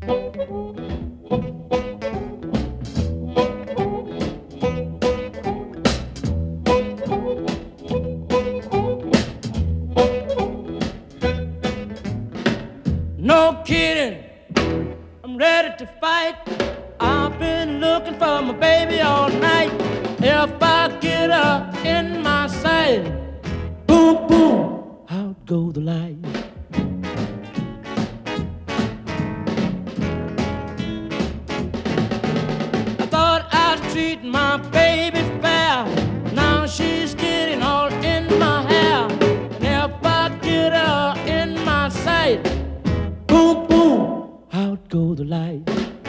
No kidding, I'm ready to fight. I've been looking for my baby all night. If I get her in my sight, boom, boom, out go the light. I thought I'd treat my baby fair. Now she's getting all in my hair. And if I get her in my sight, boom, boom, out go the light.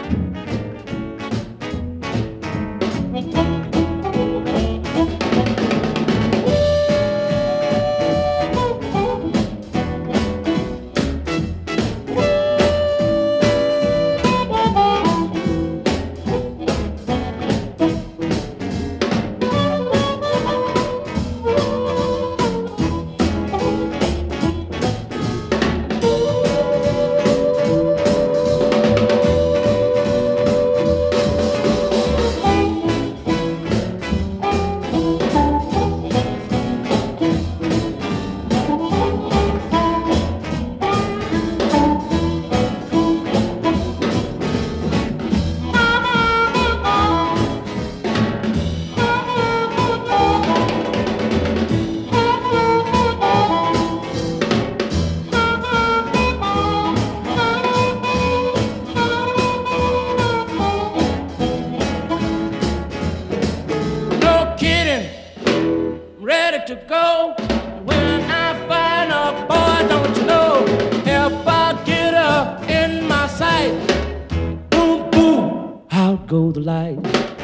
Ready to go when I find a boy, don't you know? If I get her in my sight, boom, boom, out go the light.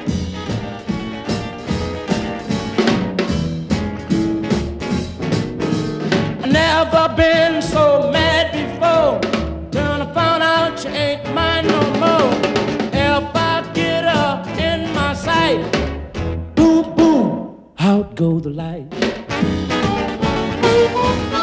I never been so mad before. Till I found out she ain't mine no more. If I get her in my sight, boom, boom, out go the light.